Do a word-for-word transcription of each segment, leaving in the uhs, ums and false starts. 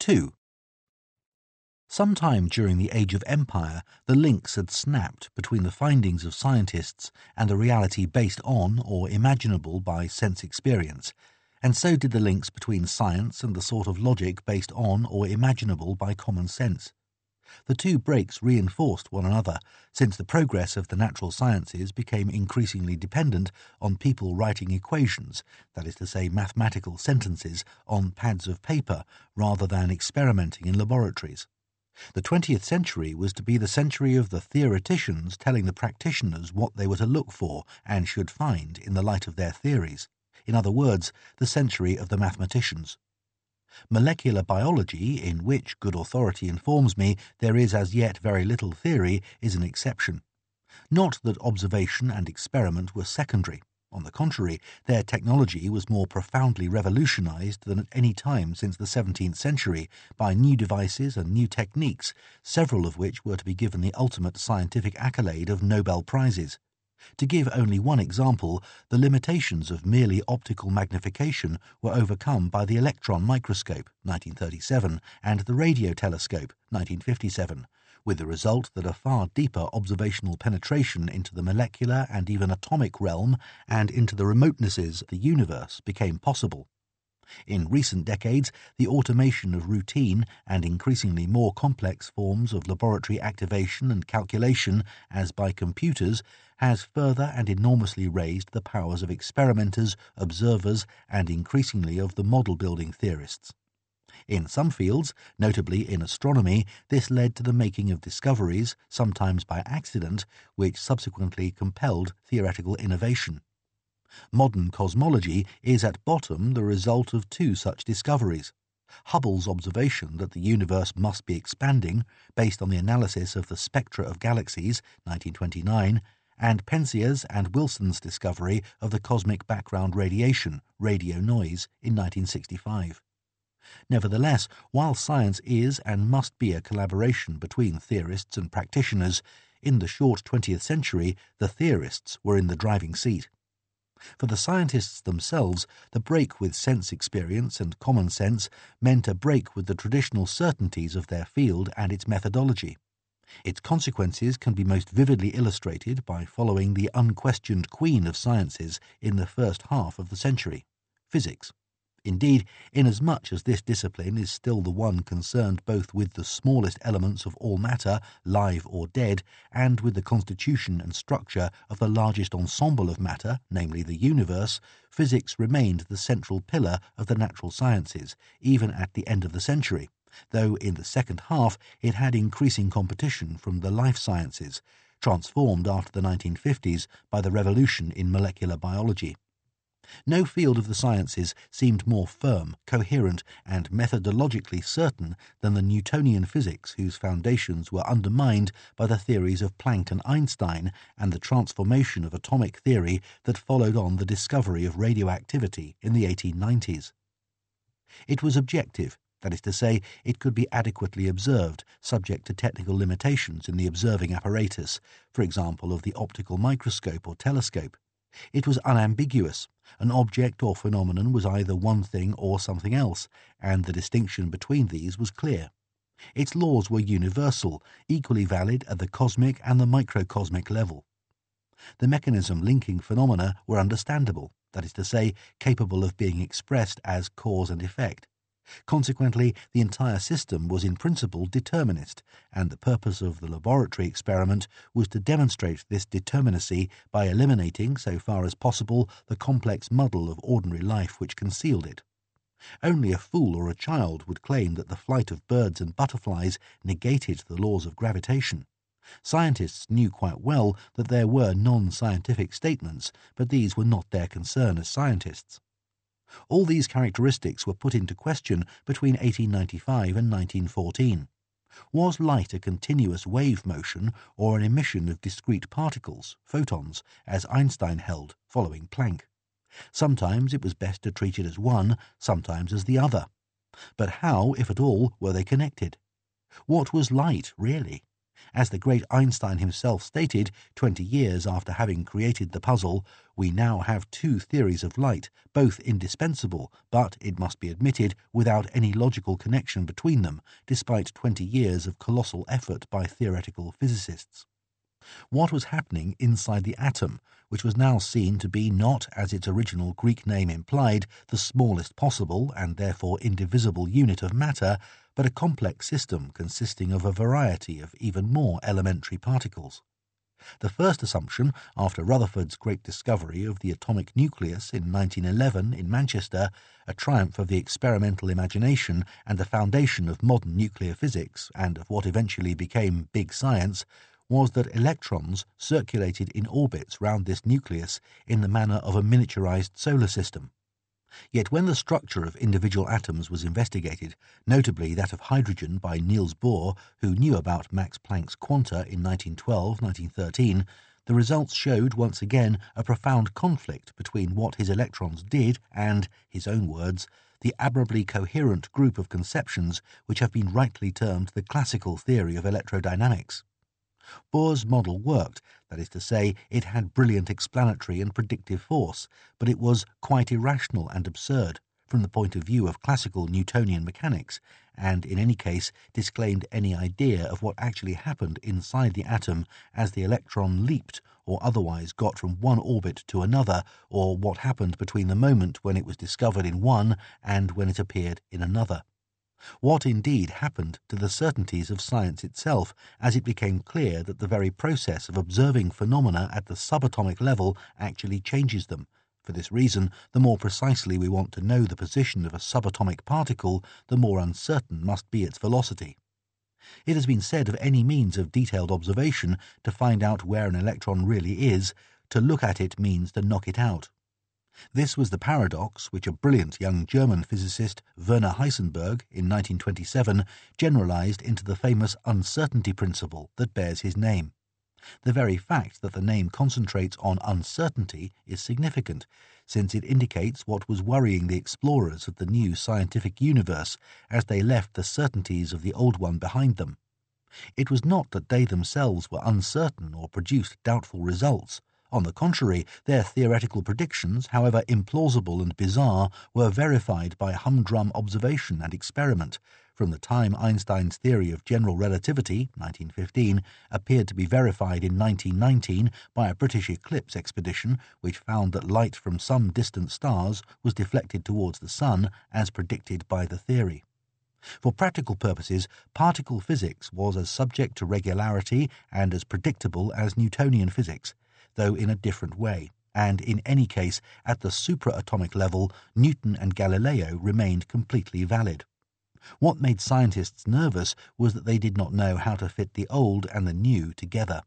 two. Sometime during the Age of Empire, the links had snapped between the findings of scientists and the reality based on or imaginable by sense experience, and so did the links between science and the sort of logic based on or imaginable by common sense. The two breaks reinforced one another, since the progress of the natural sciences became increasingly dependent on people writing equations, that is to say mathematical sentences, on pads of paper rather than experimenting in laboratories. The twentieth century was to be the century of the theoreticians telling the practitioners what they were to look for and should find in the light of their theories. In other words, the century of the mathematicians. Molecular biology, in which good authority informs me there is as yet very little theory, is an exception. Not that observation and experiment were secondary. On the contrary, their technology was more profoundly revolutionized than at any time since the seventeenth century by new devices and new techniques, several of which were to be given the ultimate scientific accolade of Nobel Prizes. To give only one example, the limitations of merely optical magnification were overcome by the electron microscope, nineteen thirty-seven, and the radio telescope, nineteen fifty-seven, with the result that a far deeper observational penetration into the molecular and even atomic realm and into the remotenesses of the universe became possible. In recent decades, the automation of routine and increasingly more complex forms of laboratory activation and calculation, as by computers, has further and enormously raised the powers of experimenters, observers, and increasingly of the model-building theorists. In some fields, notably in astronomy, this led to the making of discoveries, sometimes by accident, which subsequently compelled theoretical innovation. Modern cosmology is at bottom the result of two such discoveries. Hubble's observation that the universe must be expanding, based on the analysis of the spectra of galaxies, nineteen twenty-nine, and Penzias and Wilson's discovery of the cosmic background radiation, radio noise, in nineteen sixty-five. Nevertheless, while science is and must be a collaboration between theorists and practitioners, in the short twentieth century the theorists were in the driving seat. For the scientists themselves, the break with sense experience and common sense meant a break with the traditional certainties of their field and its methodology. Its consequences can be most vividly illustrated by following the unquestioned queen of sciences in the first half of the century, physics. Indeed, inasmuch as this discipline is still the one concerned both with the smallest elements of all matter, live or dead, and with the constitution and structure of the largest ensemble of matter, namely the universe, physics remained the central pillar of the natural sciences, even at the end of the century, though in the second half it had increasing competition from the life sciences, transformed after the nineteen fifties by the revolution in molecular biology. No field of the sciences seemed more firm, coherent, and methodologically certain than the Newtonian physics whose foundations were undermined by the theories of Planck and Einstein and the transformation of atomic theory that followed on the discovery of radioactivity in the eighteen nineties. It was objective, that is to say, it could be adequately observed, subject to technical limitations in the observing apparatus, for example of the optical microscope or telescope. It was unambiguous. An object or phenomenon was either one thing or something else, and the distinction between these was clear. Its laws were universal, equally valid at the cosmic and the microcosmic level. The mechanism linking phenomena were understandable, that is to say, capable of being expressed as cause and effect. Consequently, the entire system was in principle determinist, and the purpose of the laboratory experiment was to demonstrate this determinacy by eliminating, so far as possible, the complex muddle of ordinary life which concealed it. Only a fool or a child would claim that the flight of birds and butterflies negated the laws of gravitation. Scientists knew quite well that there were non-scientific statements, but these were not their concern as scientists. All these characteristics were put into question between eighteen ninety-five and nineteen fourteen. Was light a continuous wave motion or an emission of discrete particles, photons, as Einstein held, following Planck? Sometimes it was best to treat it as one, sometimes as the other. But how, if at all, were they connected? What was light, really? As the great Einstein himself stated twenty years after having created the puzzle, we now have two theories of light, both indispensable, but, it must be admitted, without any logical connection between them, despite twenty years of colossal effort by theoretical physicists. What was happening inside the atom, which was now seen to be not, as its original Greek name implied, the smallest possible and therefore indivisible unit of matter, but a complex system consisting of a variety of even more elementary particles? The first assumption, after Rutherford's great discovery of the atomic nucleus in nineteen eleven in Manchester, a triumph of the experimental imagination and the foundation of modern nuclear physics and of what eventually became big science, was that electrons circulated in orbits round this nucleus in the manner of a miniaturized solar system. Yet when the structure of individual atoms was investigated, notably that of hydrogen by Niels Bohr, who knew about Max Planck's quanta in nineteen twelve nineteen thirteen, the results showed once again a profound conflict between what his electrons did and, his own words, the admirably coherent group of conceptions which have been rightly termed the classical theory of electrodynamics. Bohr's model worked, that is to say, it had brilliant explanatory and predictive force, but it was quite irrational and absurd from the point of view of classical Newtonian mechanics, and in any case disclaimed any idea of what actually happened inside the atom as the electron leaped or otherwise got from one orbit to another, or what happened between the moment when it was discovered in one and when it appeared in another. What indeed happened to the certainties of science itself as it became clear that the very process of observing phenomena at the subatomic level actually changes them? For this reason, the more precisely we want to know the position of a subatomic particle, the more uncertain must be its velocity. It has been said of any means of detailed observation to find out where an electron really is, to look at it means to knock it out. This was the paradox which a brilliant young German physicist, Werner Heisenberg, in nineteen twenty-seven generalized into the famous uncertainty principle that bears his name. The very fact that the name concentrates on uncertainty is significant, since it indicates what was worrying the explorers of the new scientific universe as they left the certainties of the old one behind them. It was not that they themselves were uncertain or produced doubtful results. On the contrary, their theoretical predictions, however implausible and bizarre, were verified by humdrum observation and experiment, from the time Einstein's theory of general relativity, nineteen fifteen, appeared to be verified in nineteen nineteen by a British eclipse expedition which found that light from some distant stars was deflected towards the sun, as predicted by the theory. For practical purposes, particle physics was as subject to regularity and as predictable as Newtonian physics, though in a different way, and in any case, at the supraatomic level, Newton and Galileo remained completely valid. What made scientists nervous was that they did not know how to fit the old and the new together.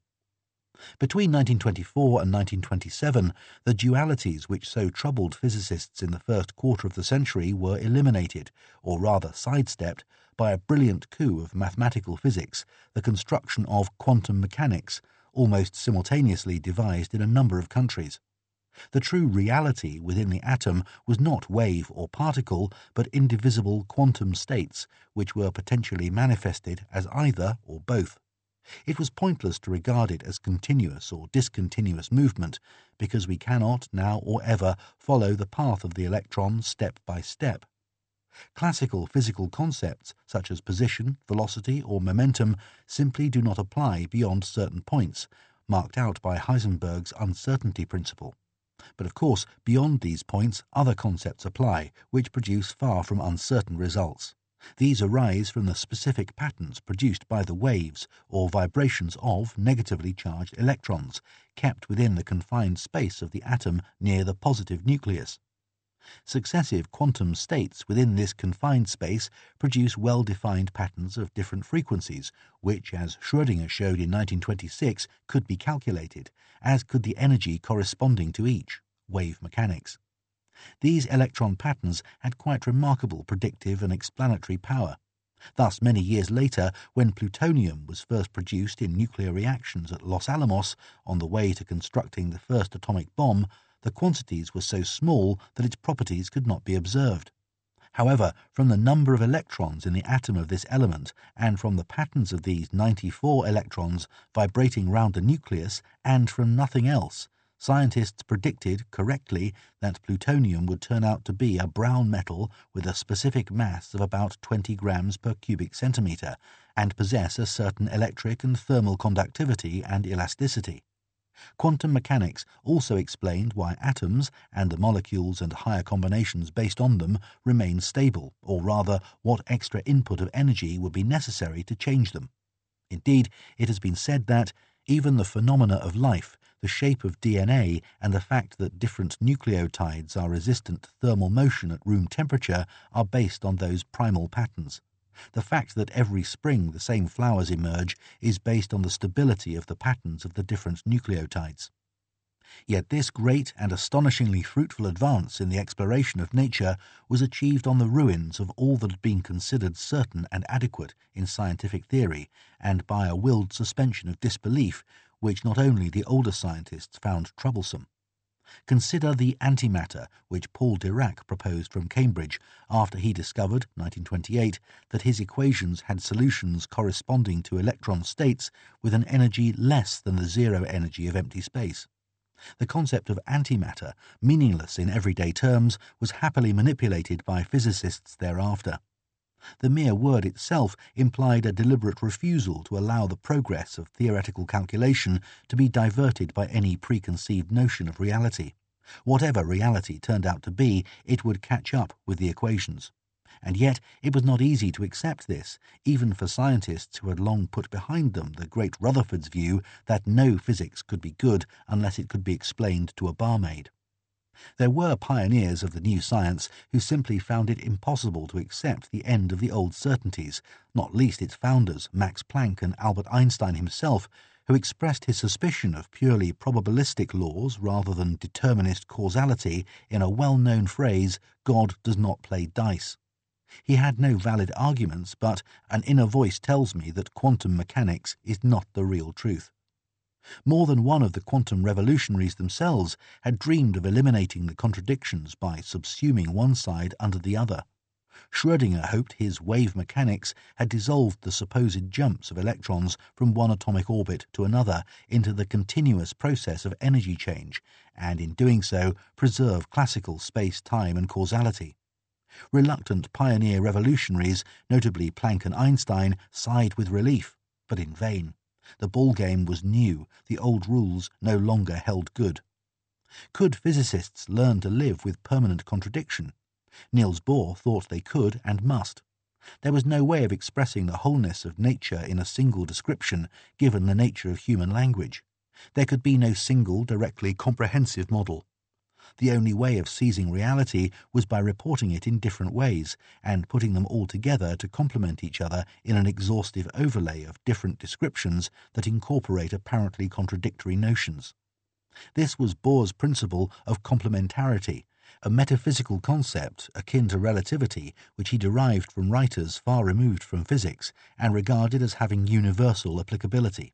Between nineteen twenty-four and nineteen twenty-seven, the dualities which so troubled physicists in the first quarter of the century were eliminated, or rather sidestepped, by a brilliant coup of mathematical physics, the construction of quantum mechanics, almost simultaneously devised in a number of countries. The true reality within the atom was not wave or particle, but indivisible quantum states, which were potentially manifested as either or both. It was pointless to regard it as continuous or discontinuous movement, because we cannot, now or ever, follow the path of the electron step by step. Classical physical concepts, such as position, velocity, or momentum, simply do not apply beyond certain points, marked out by Heisenberg's uncertainty principle. But of course, beyond these points, other concepts apply, which produce far from uncertain results. These arise from the specific patterns produced by the waves or vibrations of negatively charged electrons, kept within the confined space of the atom near the positive nucleus. Successive quantum states within this confined space produce well-defined patterns of different frequencies, which, as Schrödinger showed in nineteen twenty-six, could be calculated, as could the energy corresponding to each, wave mechanics. These electron patterns had quite remarkable predictive and explanatory power. Thus, many years later, when plutonium was first produced in nuclear reactions at Los Alamos on the way to constructing the first atomic bomb, the quantities were so small that its properties could not be observed. However, from the number of electrons in the atom of this element and from the patterns of these ninety-four electrons vibrating round the nucleus and from nothing else, scientists predicted correctly that plutonium would turn out to be a brown metal with a specific mass of about twenty grams per cubic centimetre and possess a certain electric and thermal conductivity and elasticity. Quantum mechanics also explained why atoms and the molecules and higher combinations based on them remain stable, or rather what extra input of energy would be necessary to change them. Indeed, it has been said that even the phenomena of life, the shape of D N A, and the fact that different nucleotides are resistant to thermal motion at room temperature are based on those primal patterns. The fact that every spring the same flowers emerge is based on the stability of the patterns of the different nucleotides. Yet this great and astonishingly fruitful advance in the exploration of nature was achieved on the ruins of all that had been considered certain and adequate in scientific theory, and by a willed suspension of disbelief which not only the older scientists found troublesome. Consider the antimatter which Paul Dirac proposed from Cambridge after he discovered, nineteen twenty-eight, that his equations had solutions corresponding to electron states with an energy less than the zero energy of empty space. The concept of antimatter, meaningless in everyday terms, was happily manipulated by physicists thereafter. The mere word itself implied a deliberate refusal to allow the progress of theoretical calculation to be diverted by any preconceived notion of reality. Whatever reality turned out to be, it would catch up with the equations. And yet it was not easy to accept this, even for scientists who had long put behind them the great Rutherford's view that no physics could be good unless it could be explained to a barmaid. There were pioneers of the new science who simply found it impossible to accept the end of the old certainties, not least its founders, Max Planck and Albert Einstein himself, who expressed his suspicion of purely probabilistic laws rather than determinist causality in a well-known phrase, "God does not play dice." He had no valid arguments, but an inner voice tells me that quantum mechanics is not the real truth. More than one of the quantum revolutionaries themselves had dreamed of eliminating the contradictions by subsuming one side under the other. Schrödinger hoped his wave mechanics had dissolved the supposed jumps of electrons from one atomic orbit to another into the continuous process of energy change, and in doing so preserve classical space, time, and causality. Reluctant pioneer revolutionaries, notably Planck and Einstein, sighed with relief, but in vain. The ballgame was new, the old rules no longer held good. Could physicists learn to live with permanent contradiction? Niels Bohr thought they could and must. There was no way of expressing the wholeness of nature in a single description, given the nature of human language. There could be no single, directly comprehensive model. The only way of seizing reality was by reporting it in different ways and putting them all together to complement each other in an exhaustive overlay of different descriptions that incorporate apparently contradictory notions. This was Bohr's principle of complementarity, a metaphysical concept akin to relativity which he derived from writers far removed from physics and regarded as having universal applicability.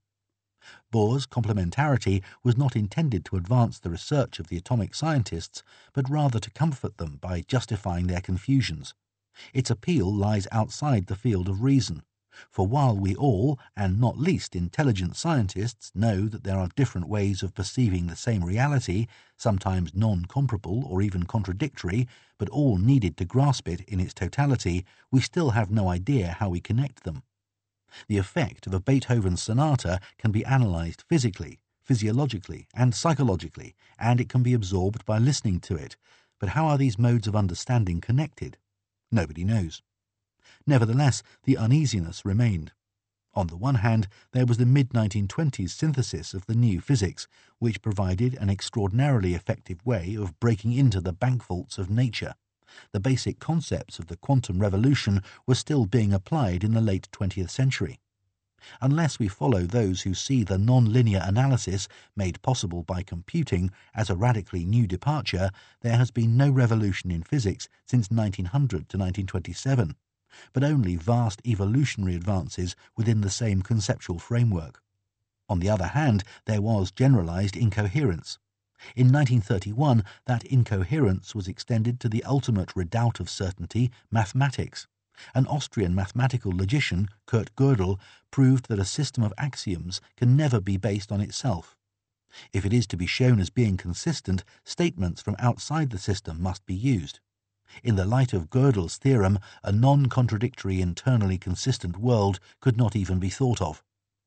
Bohr's complementarity was not intended to advance the research of the atomic scientists, but rather to comfort them by justifying their confusions. Its appeal lies outside the field of reason, for while we all, and not least intelligent scientists, know that there are different ways of perceiving the same reality, sometimes non-comparable or even contradictory, but all needed to grasp it in its totality, we still have no idea how we connect them. The effect of a Beethoven sonata can be analyzed physically, physiologically, and psychologically, and it can be absorbed by listening to it. But how are these modes of understanding connected? Nobody knows. Nevertheless, the uneasiness remained. On the one hand, there was the mid nineteen twenties synthesis of the new physics, which provided an extraordinarily effective way of breaking into the bank vaults of nature. The basic concepts of the quantum revolution were still being applied in the late twentieth century. Unless we follow those who see the non-linear analysis made possible by computing as a radically new departure, there has been no revolution in physics since nineteen hundred to nineteen twenty-seven, but only vast evolutionary advances within the same conceptual framework. On the other hand, there was generalized incoherence. In nineteen thirty-one, that incoherence was extended to the ultimate redoubt of certainty, mathematics. An Austrian mathematical logician, Kurt Gödel, proved that a system of axioms can never be based on itself. If it is to be shown as being consistent, statements from outside the system must be used. In the light of Gödel's theorem, a non-contradictory, internally consistent world could not even be thought of.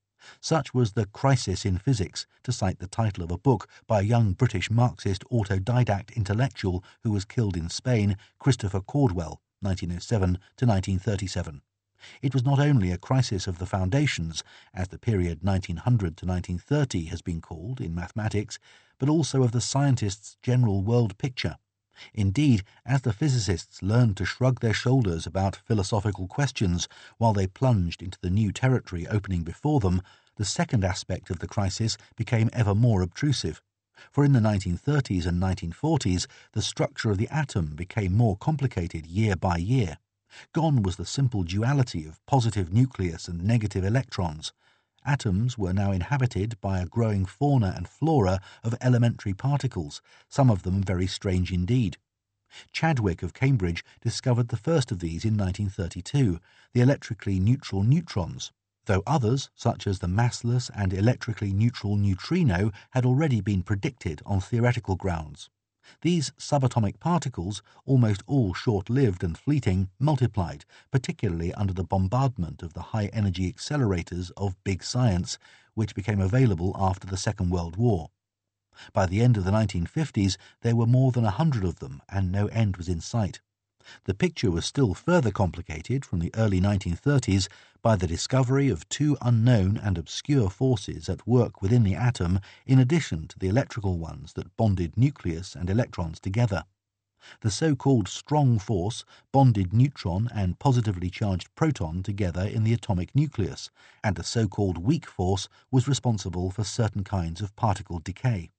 Such was the crisis in physics, to cite the title of a book by a young British Marxist autodidact intellectual who was killed in Spain, Christopher Caldwell, nineteen oh seven to nineteen thirty-seven. It was not only a crisis of the foundations, as the period nineteen hundred to nineteen thirty has been called in mathematics, but also of the scientists' general world picture. Indeed, as the physicists learned to shrug their shoulders about philosophical questions while they plunged into the new territory opening before them, the second aspect of the crisis became ever more obtrusive. For in the nineteen thirties and nineteen forties, the structure of the atom became more complicated year by year. Gone was the simple duality of positive nucleus and negative electrons. Atoms were now inhabited by a growing fauna and flora of elementary particles, some of them very strange indeed. Chadwick of Cambridge discovered the first of these in nineteen thirty-two, the electrically neutral neutrons, though others, such as the massless and electrically neutral neutrino, had already been predicted on theoretical grounds. These subatomic particles, almost all short-lived and fleeting, multiplied, particularly under the bombardment of the high-energy accelerators of big science, which became available after the Second World War. By the end of the nineteen fifties, there were more than a hundred of them, and no end was in sight. The picture was still further complicated from the early nineteen thirties by the discovery of two unknown and obscure forces at work within the atom in addition to the electrical ones that bonded nucleus and electrons together. The so-called strong force bonded neutron and positively charged proton together in the atomic nucleus, and the so-called weak force was responsible for certain kinds of particle decay.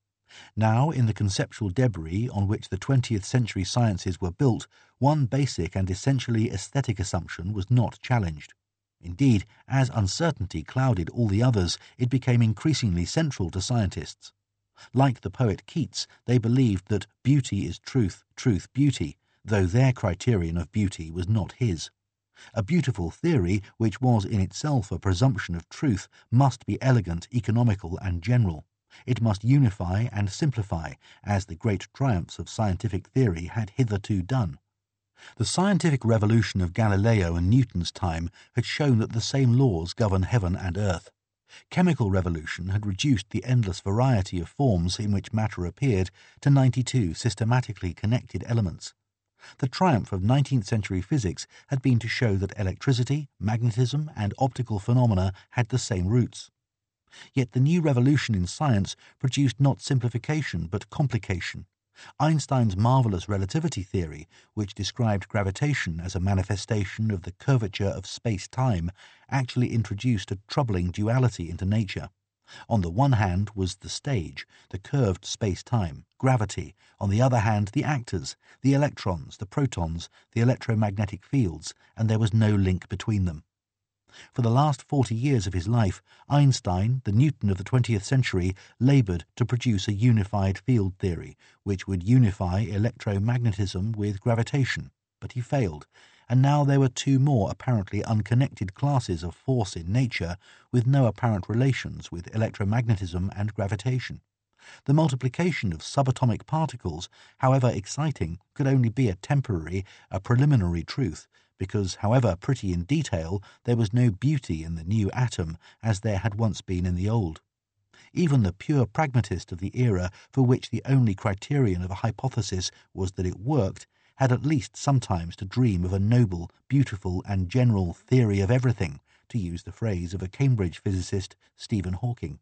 Now, in the conceptual debris on which the twentieth century sciences were built, one basic and essentially aesthetic assumption was not challenged. Indeed, as uncertainty clouded all the others, it became increasingly central to scientists. Like the poet Keats, they believed that beauty is truth, truth beauty, though their criterion of beauty was not his. A beautiful theory, which was in itself a presumption of truth, must be elegant, economical, and general. It must unify and simplify, as the great triumphs of scientific theory had hitherto done. The scientific revolution of Galileo and Newton's time had shown that the same laws govern heaven and earth. Chemical revolution had reduced the endless variety of forms in which matter appeared to ninety-two systematically connected elements. The triumph of nineteenth century physics had been to show that electricity, magnetism, and optical phenomena had the same roots. Yet the new revolution in science produced not simplification but complication. Einstein's marvelous relativity theory, which described gravitation as a manifestation of the curvature of space-time, actually introduced a troubling duality into nature. On the one hand was the stage, the curved space-time, gravity; on the other hand the actors, the electrons, the protons, the electromagnetic fields, and there was no link between them. For the last forty years of his life, Einstein, the Newton of the twentieth century, laboured to produce a unified field theory, which would unify electromagnetism with gravitation, but he failed, and now there were two more apparently unconnected classes of force in nature, with no apparent relations with electromagnetism and gravitation. The multiplication of subatomic particles, however exciting, could only be a temporary, a preliminary truth, because, however pretty in detail, there was no beauty in the new atom as there had once been in the old. Even the pure pragmatist of the era, for which the only criterion of a hypothesis was that it worked, had at least sometimes to dream of a noble, beautiful, and general theory of everything, to use the phrase of a Cambridge physicist, Stephen Hawking.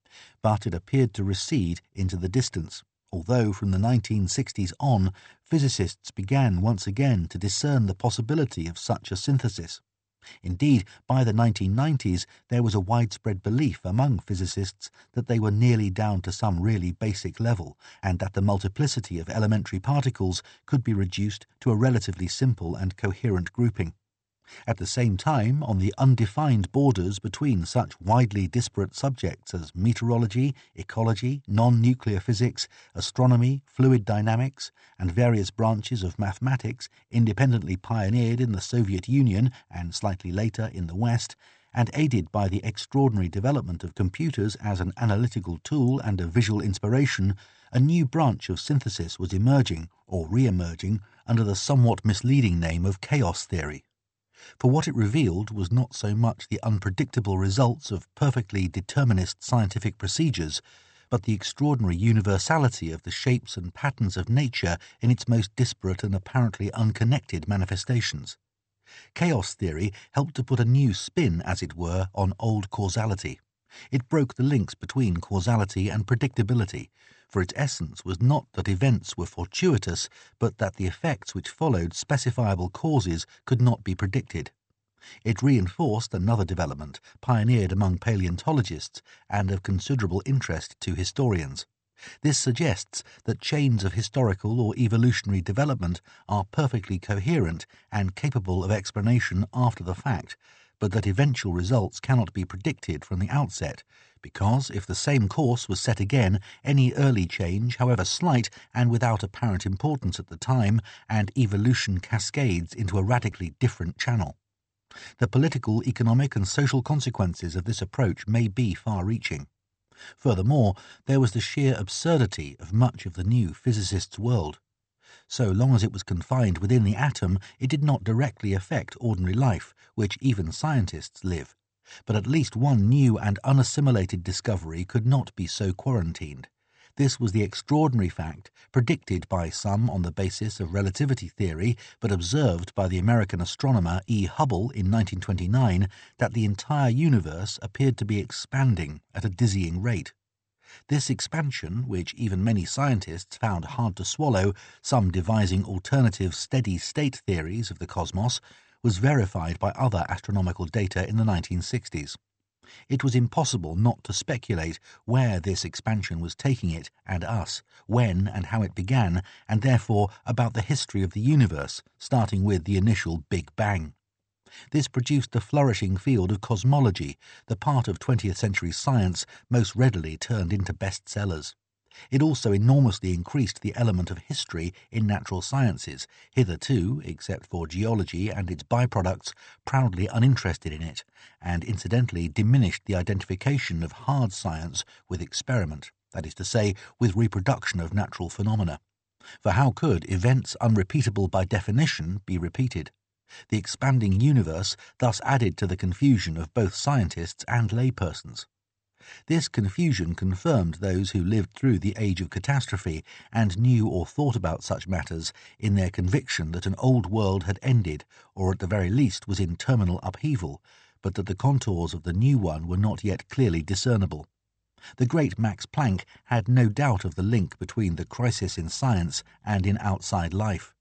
But it appeared to recede into the distance, although from the nineteen sixties on, physicists began once again to discern the possibility of such a synthesis. Indeed, by the nineteen nineties, there was a widespread belief among physicists that they were nearly down to some really basic level, and that the multiplicity of elementary particles could be reduced to a relatively simple and coherent grouping. At the same time, on the undefined borders between such widely disparate subjects as meteorology, ecology, non-nuclear physics, astronomy, fluid dynamics, and various branches of mathematics independently pioneered in the Soviet Union and slightly later in the West, and aided by the extraordinary development of computers as an analytical tool and a visual inspiration, a new branch of synthesis was emerging, or re-emerging, under the somewhat misleading name of chaos theory. For what it revealed was not so much the unpredictable results of perfectly determinist scientific procedures, but the extraordinary universality of the shapes and patterns of nature in its most disparate and apparently unconnected manifestations. Chaos theory helped to put a new spin, as it were, on old causality. It broke the links between causality and predictability, for its essence was not that events were fortuitous, but that the effects which followed specifiable causes could not be predicted. It reinforced another development pioneered among paleontologists and of considerable interest to historians. This suggests that chains of historical or evolutionary development are perfectly coherent and capable of explanation after the fact, but that eventual results cannot be predicted from the outset, because if the same course was set again, any early change, however slight and without apparent importance at the time, and evolution cascades into a radically different channel. The political, economic and social consequences of this approach may be far-reaching. Furthermore, there was the sheer absurdity of much of the new physicist's world. So long as it was confined within the atom, it did not directly affect ordinary life, which even scientists live. But at least one new and unassimilated discovery could not be so quarantined. This was the extraordinary fact, predicted by some on the basis of relativity theory, but observed by the American astronomer E. Hubble in nineteen twenty-nine, that the entire universe appeared to be expanding at a dizzying rate. This expansion, which even many scientists found hard to swallow, some devising alternative steady-state theories of the cosmos, was verified by other astronomical data in the nineteen sixties. It was impossible not to speculate where this expansion was taking it and us, when and how it began, and therefore about the history of the universe, starting with the initial Big Bang. This produced the flourishing field of cosmology, the part of twentieth century science most readily turned into bestsellers. It also enormously increased the element of history in natural sciences, hitherto, except for geology and its byproducts, proudly uninterested in it, and incidentally diminished the identification of hard science with experiment, that is to say, with reproduction of natural phenomena. For how could events unrepeatable by definition be repeated? The expanding universe thus added to the confusion of both scientists and laypersons. This confusion confirmed those who lived through the age of catastrophe and knew or thought about such matters in their conviction that an old world had ended, or at the very least was in terminal upheaval, but that the contours of the new one were not yet clearly discernible. The great Max Planck had no doubt of the link between the crisis in science and in outside life.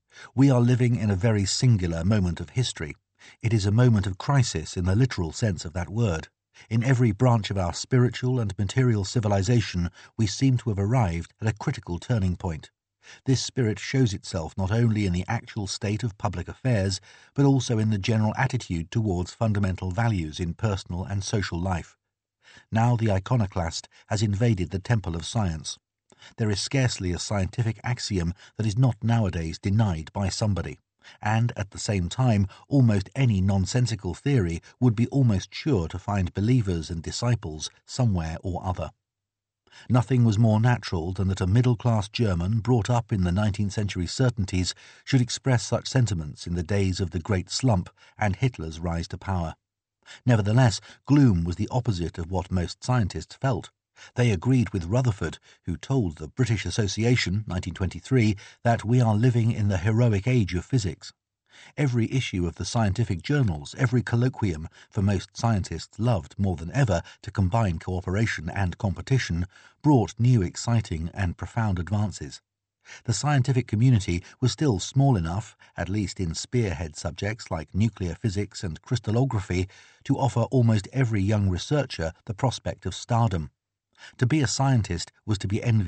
We are living in a very singular moment of history. It is a moment of crisis in the literal sense of that word. In every branch of our spiritual and material civilization we seem to have arrived at a critical turning point. This spirit shows itself not only in the actual state of public affairs, but also in the general attitude towards fundamental values in personal and social life. Now the iconoclast has invaded the temple of science. There is scarcely a scientific axiom that is not nowadays denied by somebody, and at the same time almost any nonsensical theory would be almost sure to find believers and disciples somewhere or other. Nothing was more natural than that a middle-class German brought up in the nineteenth century certainties should express such sentiments in the days of the Great Slump and Hitler's rise to power. Nevertheless, gloom was the opposite of what most scientists felt. They agreed with Rutherford, who told the British Association, nineteen twenty-three, that we are living in the heroic age of physics. Every issue of the scientific journals, every colloquium, for most scientists loved more than ever to combine cooperation and competition, brought new exciting and profound advances. The scientific community was still small enough, at least in spearhead subjects like nuclear physics and crystallography, to offer almost every young researcher the prospect of stardom. To be a scientist was to be envied.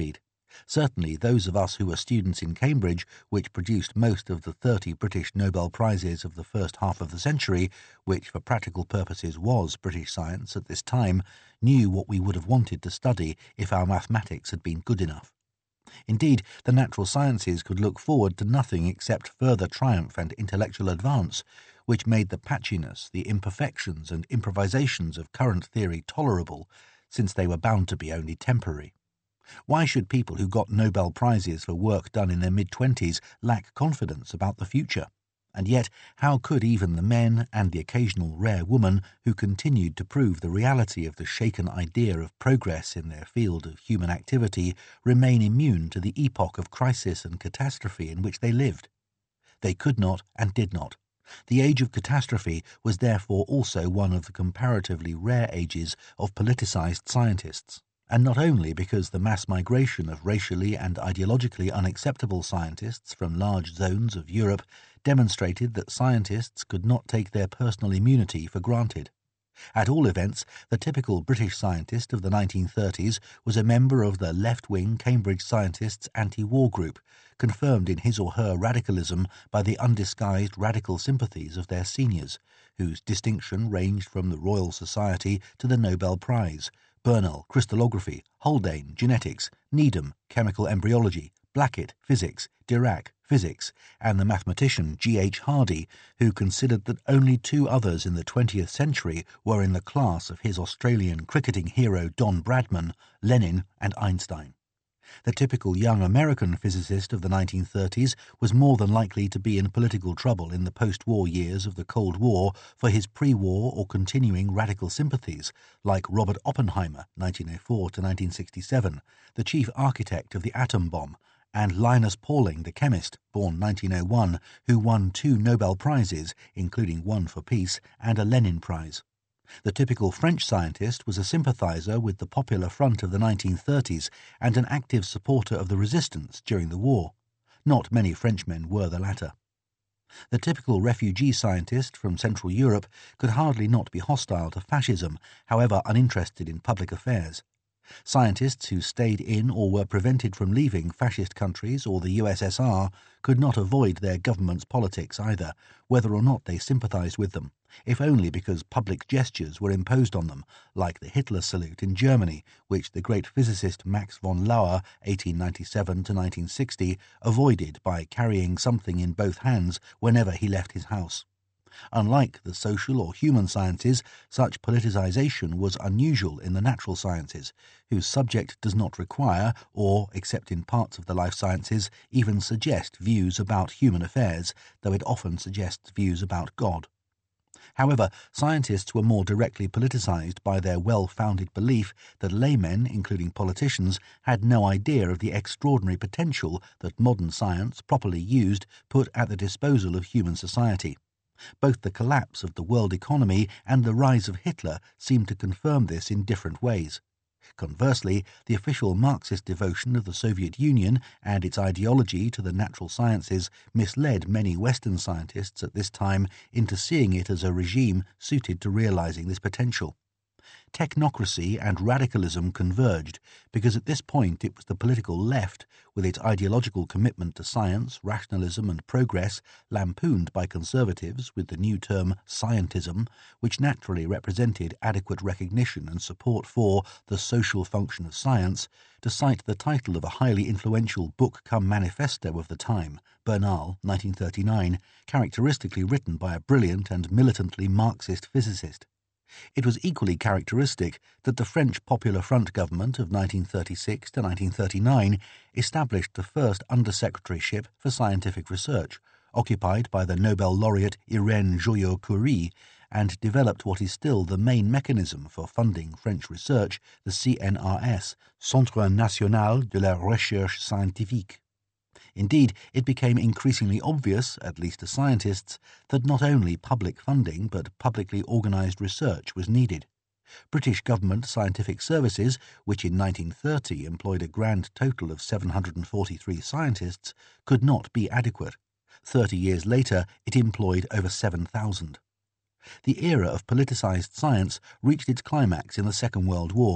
Certainly those of us who were students in Cambridge, which produced most of the thirty British Nobel Prizes of the first half of the century, which for practical purposes was British science at this time, knew what we would have wanted to study if our mathematics had been good enough. Indeed, the natural sciences could look forward to nothing except further triumph and intellectual advance, which made the patchiness, the imperfections and improvisations of current theory tolerable, since they were bound to be only temporary. Why should people who got Nobel Prizes for work done in their mid-twenties lack confidence about the future? And yet, how could even the men and the occasional rare woman who continued to prove the reality of the shaken idea of progress in their field of human activity remain immune to the epoch of crisis and catastrophe in which they lived? They could not and did not. The age of catastrophe was therefore also one of the comparatively rare ages of politicized scientists. And not only because the mass migration of racially and ideologically unacceptable scientists from large zones of Europe demonstrated that scientists could not take their personal immunity for granted. At all events, the typical British scientist of the nineteen thirties was a member of the left-wing Cambridge scientists' anti-war group, confirmed in his or her radicalism by the undisguised radical sympathies of their seniors, whose distinction ranged from the Royal Society to the Nobel Prize, Bernal, crystallography, Haldane, genetics, Needham, chemical embryology, Blackett, physics, Dirac, physics, and the mathematician G H Hardy, who considered that only two others in the twentieth century were in the class of his Australian cricketing hero Don Bradman, Lenin, and Einstein. The typical young American physicist of the nineteen thirties was more than likely to be in political trouble in the post-war years of the Cold War for his pre-war or continuing radical sympathies, like Robert Oppenheimer, nineteen oh four to nineteen sixty-seven, the chief architect of the atom bomb, and Linus Pauling, the chemist, born nineteen oh one, who won two Nobel Prizes, including one for peace, and a Lenin Prize. The typical French scientist was a sympathizer with the Popular Front of the nineteen thirties and an active supporter of the resistance during the war. Not many Frenchmen were the latter. The typical refugee scientist from Central Europe could hardly not be hostile to fascism, however uninterested in public affairs. Scientists who stayed in or were prevented from leaving fascist countries or the U S S R could not avoid their government's politics either, whether or not they sympathized with them, if only because public gestures were imposed on them, like the Hitler salute in Germany, which the great physicist Max von Laue, eighteen ninety-seven to nineteen sixty, avoided by carrying something in both hands whenever he left his house. Unlike the social or human sciences, such politicization was unusual in the natural sciences, whose subject does not require, or, except in parts of the life sciences, even suggest views about human affairs, though it often suggests views about God. However, scientists were more directly politicized by their well-founded belief that laymen, including politicians, had no idea of the extraordinary potential that modern science, properly used, put at the disposal of human society. Both the collapse of the world economy and the rise of Hitler seem to confirm this in different ways. Conversely, the official Marxist devotion of the Soviet Union and its ideology to the natural sciences misled many Western scientists at this time into seeing it as a regime suited to realizing this potential. Technocracy and radicalism converged because at this point it was the political left, with its ideological commitment to science, rationalism and progress, lampooned by conservatives with the new term scientism, which naturally represented adequate recognition and support for the social function of science, to cite the title of a highly influential book-cum-manifesto of the time, Bernal, nineteen thirty-nine, characteristically written by a brilliant and militantly Marxist physicist. It was equally characteristic that the French Popular Front government of nineteen thirty-six to nineteen thirty-nine established the first Undersecretaryship for Scientific Research, occupied by the Nobel laureate Irène Joliot-Curie, and developed what is still the main mechanism for funding French research, the C N R S, Centre National de la Recherche Scientifique. Indeed, it became increasingly obvious, at least to scientists, that not only public funding but publicly organised research was needed. British government scientific services, which in nineteen thirty employed a grand total of seven hundred forty-three scientists, could not be adequate. Thirty years later, it employed over seven thousand. The era of politicised science reached its climax in the Second World War.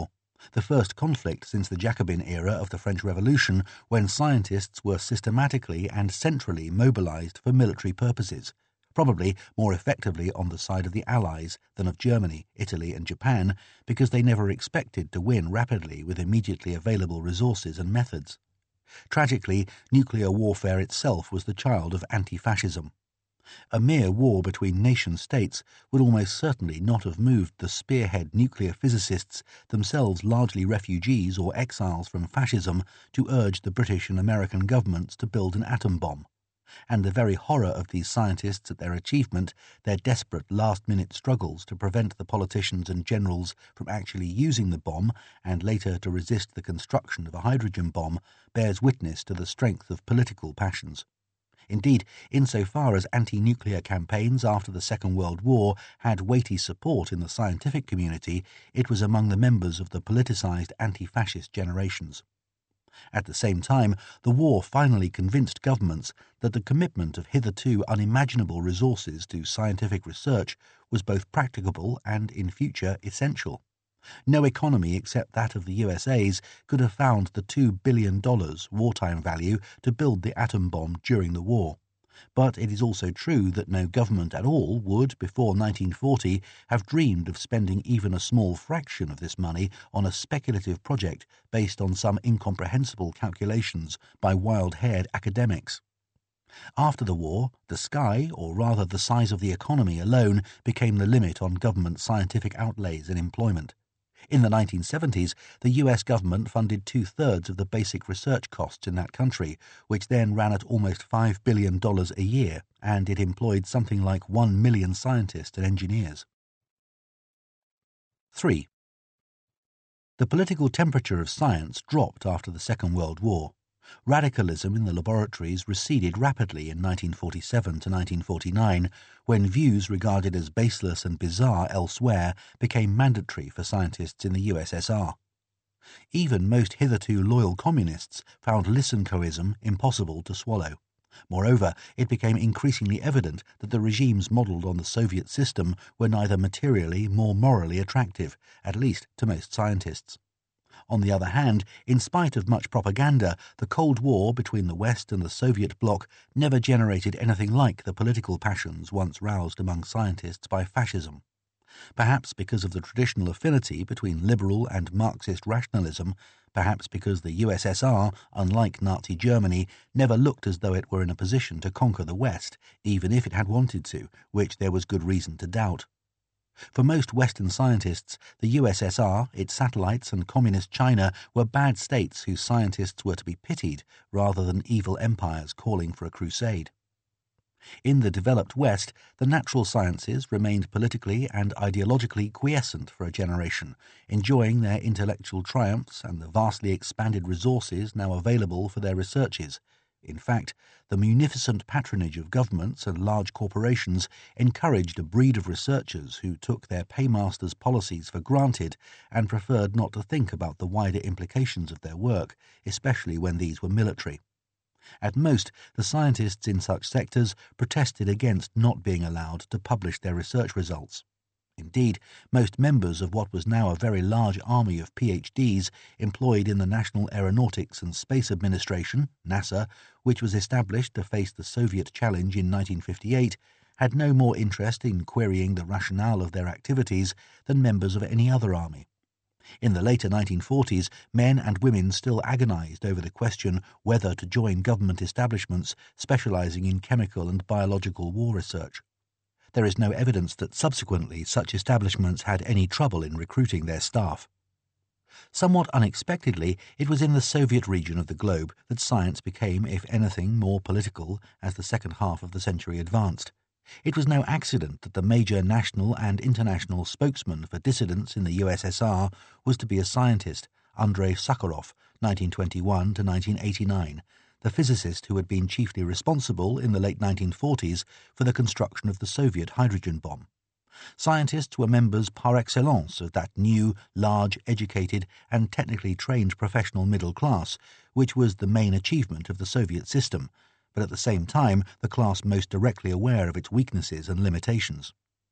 the first conflict since the Jacobin era of the French Revolution, when scientists were systematically and centrally mobilized for military purposes, probably more effectively on the side of the Allies than of Germany, Italy and Japan, because they never expected to win rapidly with immediately available resources and methods. Tragically, nuclear warfare itself was the child of anti-fascism. A mere war between nation-states would almost certainly not have moved the spearhead nuclear physicists, themselves largely refugees or exiles from fascism, to urge the British and American governments to build an atom bomb. And the very horror of these scientists at their achievement, their desperate last-minute struggles to prevent the politicians and generals from actually using the bomb and later to resist the construction of a hydrogen bomb, bears witness to the strength of political passions. Indeed, insofar as anti-nuclear campaigns after the Second World War had weighty support in the scientific community, it was among the members of the politicized anti-fascist generations. At the same time, the war finally convinced governments that the commitment of hitherto unimaginable resources to scientific research was both practicable and, in future, essential. No economy except that of the U S A's could have found the two billion dollars wartime value to build the atom bomb during the war. But it is also true that no government at all would, before nineteen forty, have dreamed of spending even a small fraction of this money on a speculative project based on some incomprehensible calculations by wild-haired academics. After the war, the sky, or rather the size of the economy alone, became the limit on government scientific outlays and employment. In the nineteen seventies, the U S government funded two-thirds of the basic research costs in that country, which then ran at almost five billion dollars a year, and it employed something like one million scientists and engineers. three. The political temperature of science dropped after the Second World War. Radicalism in the laboratories receded rapidly in nineteen forty-seven to nineteen forty-nine, when views regarded as baseless and bizarre elsewhere became mandatory for scientists in the U S S R. Even most hitherto loyal communists found Lysenkoism impossible to swallow. Moreover, it became increasingly evident that the regimes modelled on the Soviet system were neither materially nor morally attractive, at least to most scientists. On the other hand, in spite of much propaganda, the Cold War between the West and the Soviet bloc never generated anything like the political passions once roused among scientists by fascism. Perhaps because of the traditional affinity between liberal and Marxist rationalism, perhaps because the U S S R, unlike Nazi Germany, never looked as though it were in a position to conquer the West, even if it had wanted to, which there was good reason to doubt. For most Western scientists, the U S S R, its satellites and communist China were bad states whose scientists were to be pitied rather than evil empires calling for a crusade. In the developed West, the natural sciences remained politically and ideologically quiescent for a generation, enjoying their intellectual triumphs and the vastly expanded resources now available for their researches. In fact, the munificent patronage of governments and large corporations encouraged a breed of researchers who took their paymasters' policies for granted and preferred not to think about the wider implications of their work, especially when these were military. At most, the scientists in such sectors protested against not being allowed to publish their research results. Indeed, most members of what was now a very large army of P H Ds employed in the National Aeronautics and Space Administration, NASA, which was established to face the Soviet challenge in nineteen fifty-eight, had no more interest in querying the rationale of their activities than members of any other army. In the later nineteen forties, men and women still agonized over the question whether to join government establishments specializing in chemical and biological war research. There is no evidence that subsequently such establishments had any trouble in recruiting their staff. Somewhat unexpectedly, it was in the Soviet region of the globe that science became, if anything, more political as the second half of the century advanced. It was no accident that the major national and international spokesman for dissidents in the U S S R was to be a scientist, Andrei Sakharov, nineteen twenty-one to nineteen eighty-nine, the physicist who had been chiefly responsible in the late nineteen forties for the construction of the Soviet hydrogen bomb. Scientists were members par excellence of that new, large, educated and technically trained professional middle class, which was the main achievement of the Soviet system, but at the same time the class most directly aware of its weaknesses and limitations.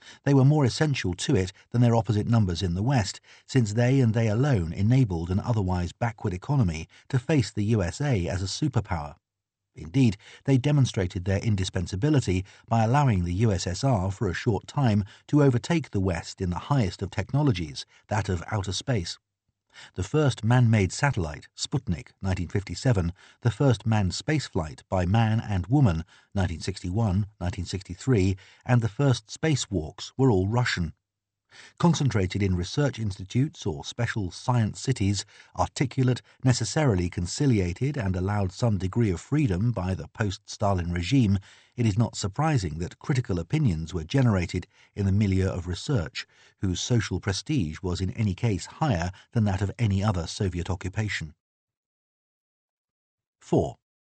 They were more essential to it than their opposite numbers in the West, since they and they alone enabled an otherwise backward economy to face the U S A as a superpower. Indeed, they demonstrated their indispensability by allowing the U S S R for a short time to overtake the West in the highest of technologies, that of outer space. The first man-made satellite, Sputnik, nineteen fifty-seven, the first manned spaceflight by man and woman, nineteen sixty-one, nineteen sixty-three, and the first spacewalks were all Russian. Concentrated in research institutes or special science cities, articulate, necessarily conciliated and allowed some degree of freedom by the post-Stalin regime, it is not surprising that critical opinions were generated in the milieu of research, whose social prestige was in any case higher than that of any other Soviet occupation. four.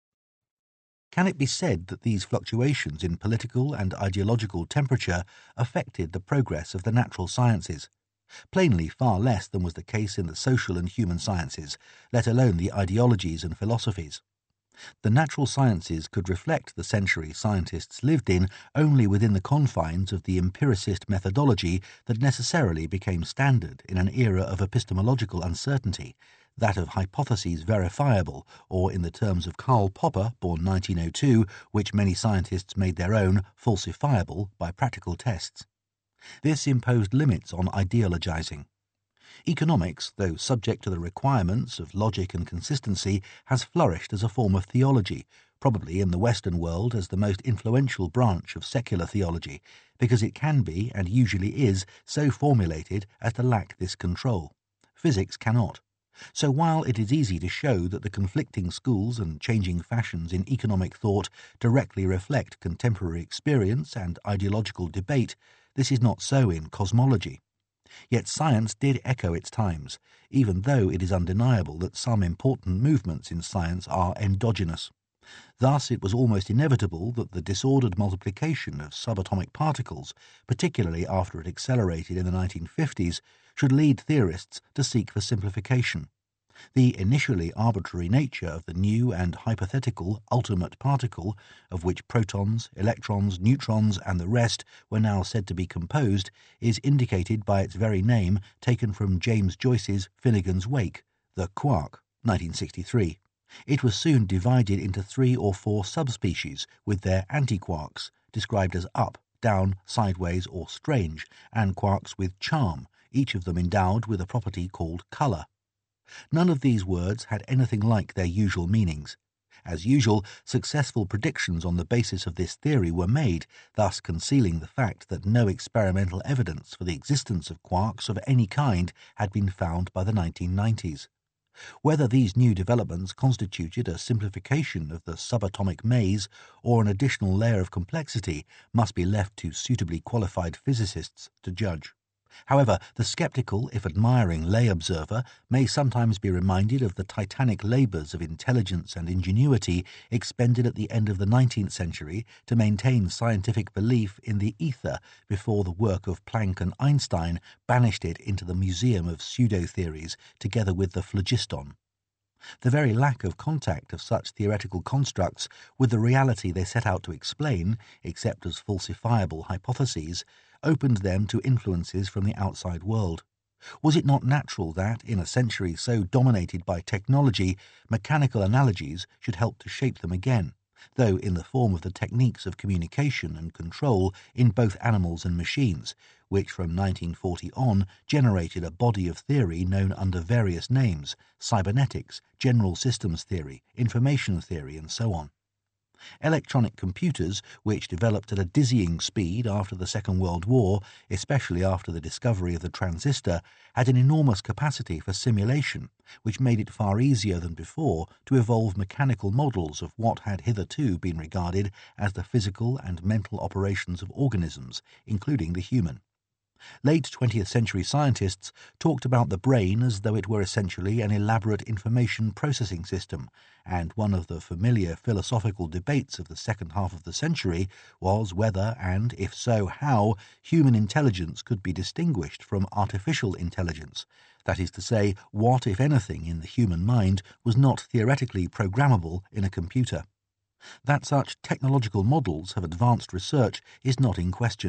Can it be said that these fluctuations in political and ideological temperature affected the progress of the natural sciences? Plainly far less than was the case in the social and human sciences, let alone the ideologies and philosophies. The natural sciences could reflect the century scientists lived in only within the confines of the empiricist methodology that necessarily became standard in an era of epistemological uncertainty, that of hypotheses verifiable, or in the terms of Karl Popper, born nineteen oh two, which many scientists made their own, falsifiable by practical tests. This imposed limits on ideologizing. Economics, though subject to the requirements of logic and consistency, has flourished as a form of theology, probably in the Western world as the most influential branch of secular theology, because it can be, and usually is, so formulated as to lack this control. Physics cannot. So while it is easy to show that the conflicting schools and changing fashions in economic thought directly reflect contemporary experience and ideological debate, this is not so in cosmology. Yet science did echo its times, even though it is undeniable that some important movements in science are endogenous. Thus it was almost inevitable that the disordered multiplication of subatomic particles, particularly after it accelerated in the nineteen fifties, should lead theorists to seek for simplification. The initially arbitrary nature of the new and hypothetical ultimate particle, of which protons, electrons, neutrons, and the rest were now said to be composed, is indicated by its very name taken from James Joyce's Finnegan's Wake, the quark, nineteen sixty-three. It was soon divided into three or four subspecies, with their antiquarks, described as up, down, sideways, or strange, and quarks with charm, each of them endowed with a property called colour. None of these words had anything like their usual meanings. As usual, successful predictions on the basis of this theory were made, thus concealing the fact that no experimental evidence for the existence of quarks of any kind had been found by the nineteen nineties. Whether these new developments constituted a simplification of the subatomic maze or an additional layer of complexity must be left to suitably qualified physicists to judge. However, the sceptical, if admiring, lay observer may sometimes be reminded of the titanic labours of intelligence and ingenuity expended at the end of the nineteenth century to maintain scientific belief in the ether before the work of Planck and Einstein banished it into the museum of pseudo-theories together with the phlogiston. The very lack of contact of such theoretical constructs with the reality they set out to explain, except as falsifiable hypotheses, opened them to influences from the outside world. Was it not natural that, in a century so dominated by technology, mechanical analogies should help to shape them again, though in the form of the techniques of communication and control in both animals and machines, which from nineteen forty on generated a body of theory known under various names: cybernetics, general systems theory, information theory, and so on. Electronic computers, which developed at a dizzying speed after the Second World War, especially after the discovery of the transistor, had an enormous capacity for simulation, which made it far easier than before to evolve mechanical models of what had hitherto been regarded as the physical and mental operations of organisms, including the human. Late twentieth century scientists talked about the brain as though it were essentially an elaborate information processing system, and one of the familiar philosophical debates of the second half of the century was whether, and if so how, human intelligence could be distinguished from artificial intelligence, that is to say, what, if anything, in the human mind was not theoretically programmable in a computer. That such technological models have advanced research is not in question.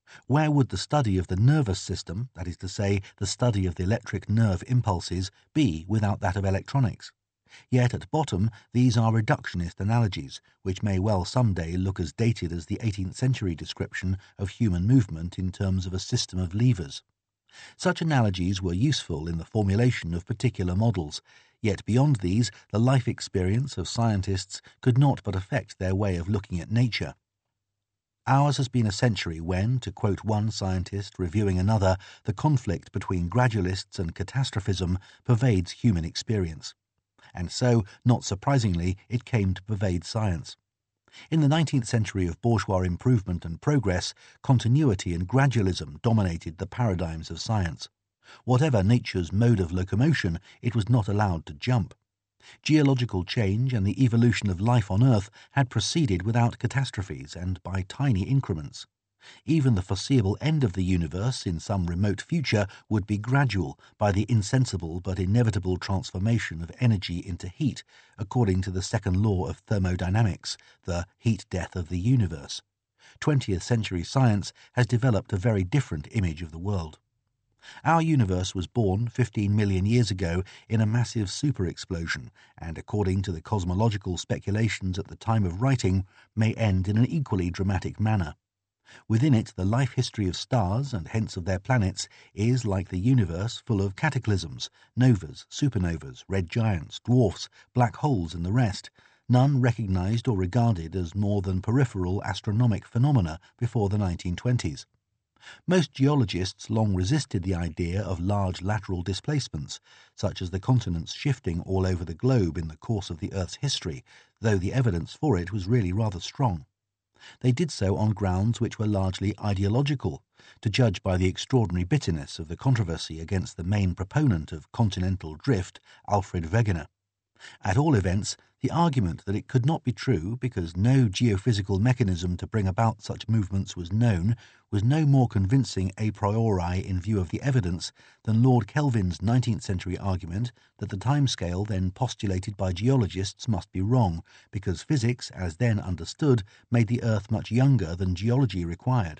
Where would the study of the nervous system, that is to say, the study of the electric nerve impulses, be without that of electronics? Yet at bottom these are reductionist analogies, which may well some day look as dated as the eighteenth century description of human movement in terms of a system of levers. Such analogies were useful in the formulation of particular models, yet beyond these the life experience of scientists could not but affect their way of looking at nature. Ours has been a century when, to quote one scientist reviewing another, the conflict between gradualists and catastrophism pervades human experience. And so, not surprisingly, it came to pervade science. In the nineteenth century of bourgeois improvement and progress, continuity and gradualism dominated the paradigms of science. Whatever nature's mode of locomotion, it was not allowed to jump. Geological change and the evolution of life on Earth had proceeded without catastrophes and by tiny increments. Even the foreseeable end of the universe in some remote future would be gradual by the insensible but inevitable transformation of energy into heat, according to the second law of thermodynamics, the heat death of the universe. Twentieth century science has developed a very different image of the world. Our universe was born fifteen million years ago in a massive super-explosion, and according to the cosmological speculations at the time of writing, may end in an equally dramatic manner. Within it the life history of stars, and hence of their planets, is, like the universe, full of cataclysms, novas, supernovas, red giants, dwarfs, black holes and the rest, none recognized or regarded as more than peripheral astronomic phenomena before the nineteen twenties. Most geologists long resisted the idea of large lateral displacements, such as the continents shifting all over the globe in the course of the Earth's history, though the evidence for it was really rather strong. They did so on grounds which were largely ideological, to judge by the extraordinary bitterness of the controversy against the main proponent of continental drift, Alfred Wegener. At all events, the argument that it could not be true because no geophysical mechanism to bring about such movements was known was no more convincing a priori in view of the evidence than Lord Kelvin's nineteenth century argument that the timescale then postulated by geologists must be wrong, because physics, as then understood, made the Earth much younger than geology required.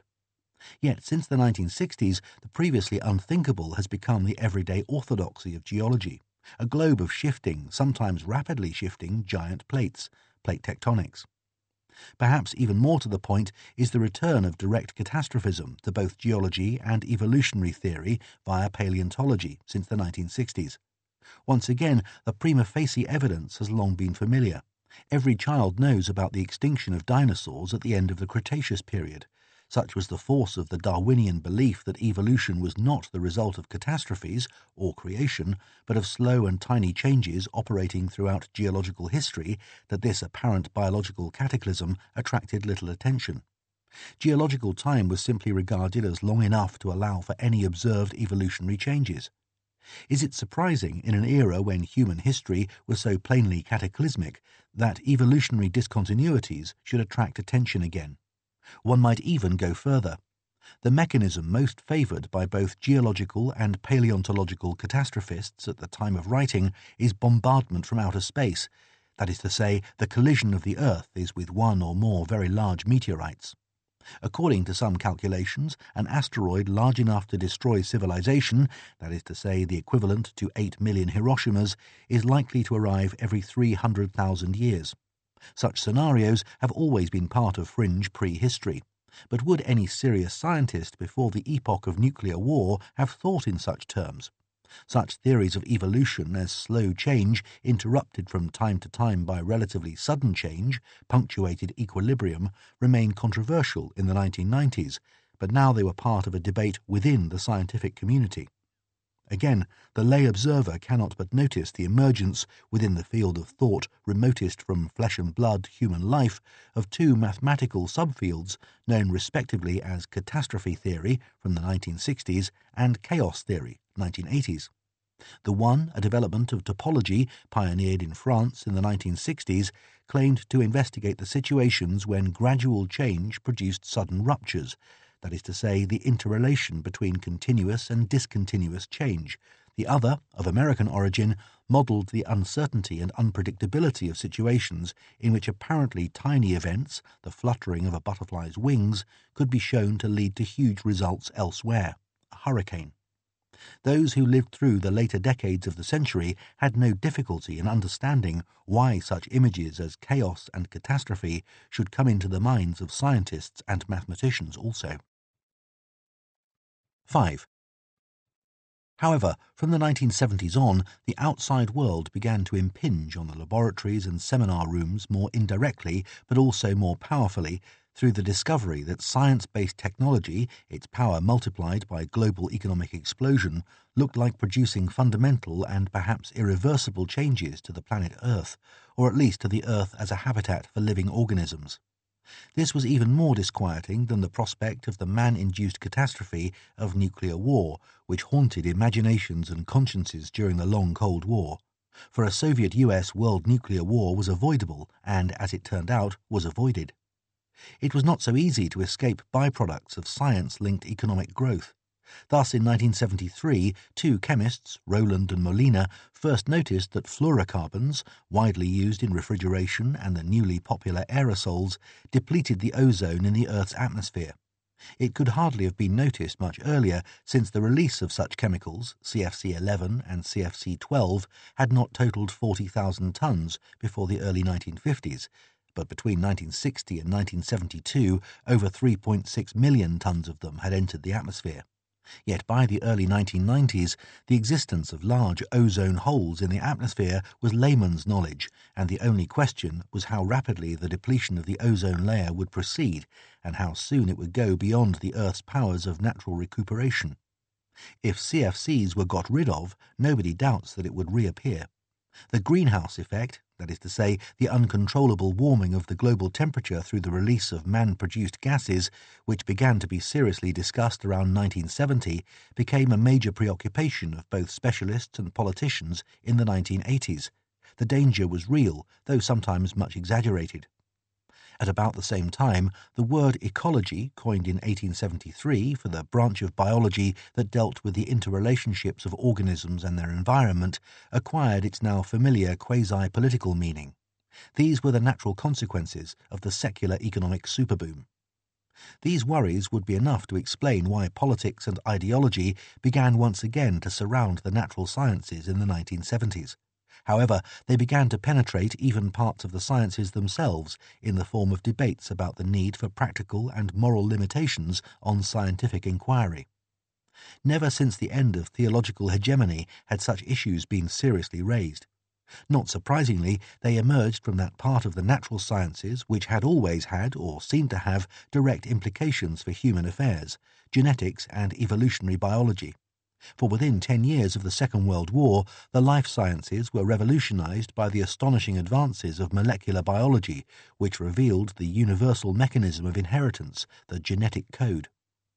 Yet since the nineteen sixties, the previously unthinkable has become the everyday orthodoxy of geology. A globe of shifting, sometimes rapidly shifting, giant plates, plate tectonics. Perhaps even more to the point is the return of direct catastrophism to both geology and evolutionary theory via paleontology since the nineteen sixties. Once again, the prima facie evidence has long been familiar. Every child knows about the extinction of dinosaurs at the end of the Cretaceous period. Such was the force of the Darwinian belief that evolution was not the result of catastrophes or creation, but of slow and tiny changes operating throughout geological history, that this apparent biological cataclysm attracted little attention. Geological time was simply regarded as long enough to allow for any observed evolutionary changes. Is it surprising, in an era when human history was so plainly cataclysmic, that evolutionary discontinuities should attract attention again? One might even go further. The mechanism most favoured by both geological and paleontological catastrophists at the time of writing is bombardment from outer space. That is to say, the collision of the Earth is with one or more very large meteorites. According to some calculations, an asteroid large enough to destroy civilization, that is to say the equivalent to eight million Hiroshimas, is likely to arrive every three hundred thousand years. Such scenarios have always been part of fringe prehistory, but would any serious scientist before the epoch of nuclear war have thought in such terms? Such theories of evolution as slow change, interrupted from time to time by relatively sudden change, punctuated equilibrium, remained controversial in the nineteen nineties, but now they were part of a debate within the scientific community. Again, the lay observer cannot but notice the emergence, within the field of thought remotest from flesh and blood human life, of two mathematical subfields known respectively as catastrophe theory from the nineteen sixties and chaos theory, nineteen eighties. The one, a development of topology pioneered in France in the nineteen sixties, claimed to investigate the situations when gradual change produced sudden ruptures, that is to say, the interrelation between continuous and discontinuous change. The other, of American origin, modelled the uncertainty and unpredictability of situations in which apparently tiny events, the fluttering of a butterfly's wings, could be shown to lead to huge results elsewhere, a hurricane. Those who lived through the later decades of the century had no difficulty in understanding why such images as chaos and catastrophe should come into the minds of scientists and mathematicians also. five. However, from the nineteen seventies on, the outside world began to impinge on the laboratories and seminar rooms more indirectly, but also more powerfully, through the discovery that science-based technology, its power multiplied by global economic explosion, looked like producing fundamental and perhaps irreversible changes to the planet Earth, or at least to the Earth as a habitat for living organisms. This was even more disquieting than the prospect of the man-induced catastrophe of nuclear war, which haunted imaginations and consciences during the long Cold War. For a Soviet-U S world nuclear war was avoidable and, as it turned out, was avoided. It was not so easy to escape byproducts of science-linked economic growth. Thus, in nineteen seventy-three, two chemists, Rowland and Molina, first noticed that fluorocarbons, widely used in refrigeration and the newly popular aerosols, depleted the ozone in the Earth's atmosphere. It could hardly have been noticed much earlier, since the release of such chemicals, C F C eleven and C F C twelve, had not totaled forty thousand tons before the early nineteen fifties, but between nineteen sixty and nineteen seventy-two, over three point six million tons of them had entered the atmosphere. Yet by the early nineteen nineties, the existence of large ozone holes in the atmosphere was layman's knowledge, and the only question was how rapidly the depletion of the ozone layer would proceed, and how soon it would go beyond the Earth's powers of natural recuperation. If C F Cs were got rid of, nobody doubts that it would reappear. The greenhouse effect, that is to say, the uncontrollable warming of the global temperature through the release of man-produced gases, which began to be seriously discussed around nineteen seventy, became a major preoccupation of both specialists and politicians in the nineteen eighties. The danger was real, though sometimes much exaggerated. At about the same time, the word ecology, coined in eighteen seventy-three for the branch of biology that dealt with the interrelationships of organisms and their environment, acquired its now familiar quasi-political meaning. These were the natural consequences of the secular economic superboom. These worries would be enough to explain why politics and ideology began once again to surround the natural sciences in the nineteen seventies. However, they began to penetrate even parts of the sciences themselves in the form of debates about the need for practical and moral limitations on scientific inquiry. Never since the end of theological hegemony had such issues been seriously raised. Not surprisingly, they emerged from that part of the natural sciences which had always had, or seemed to have, direct implications for human affairs, genetics and evolutionary biology. For within ten years of the Second World War, the life sciences were revolutionized by the astonishing advances of molecular biology, which revealed the universal mechanism of inheritance, the genetic code.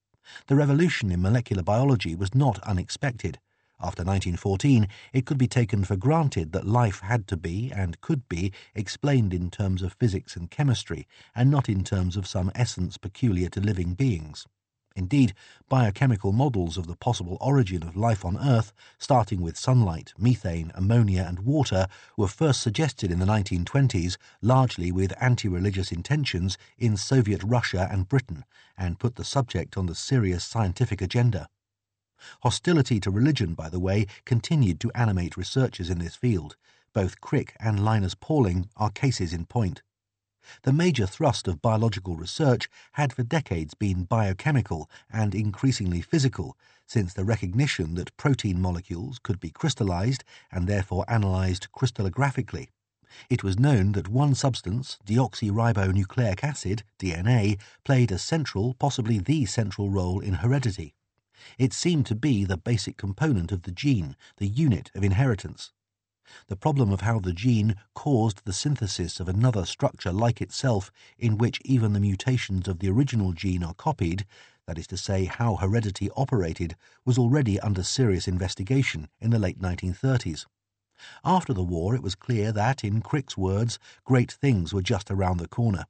The revolution in molecular biology was not unexpected. After nineteen fourteen, it could be taken for granted that life had to be, and could be, explained in terms of physics and chemistry, and not in terms of some essence peculiar to living beings. Indeed, biochemical models of the possible origin of life on Earth, starting with sunlight, methane, ammonia and water, were first suggested in the nineteen twenties, largely with anti-religious intentions, in Soviet Russia and Britain, and put the subject on the serious scientific agenda. Hostility to religion, by the way, continued to animate researchers in this field. Both Crick and Linus Pauling are cases in point. The major thrust of biological research had for decades been biochemical and increasingly physical, since the recognition that protein molecules could be crystallized and therefore analyzed crystallographically. It was known that one substance, deoxyribonucleic acid, D N A, played a central, possibly the central role in heredity. It seemed to be the basic component of the gene, the unit of inheritance. The problem of how the gene caused the synthesis of another structure like itself in which even the mutations of the original gene are copied, that is to say, how heredity operated, was already under serious investigation in the late nineteen thirties. After the war, it was clear that, in Crick's words, great things were just around the corner.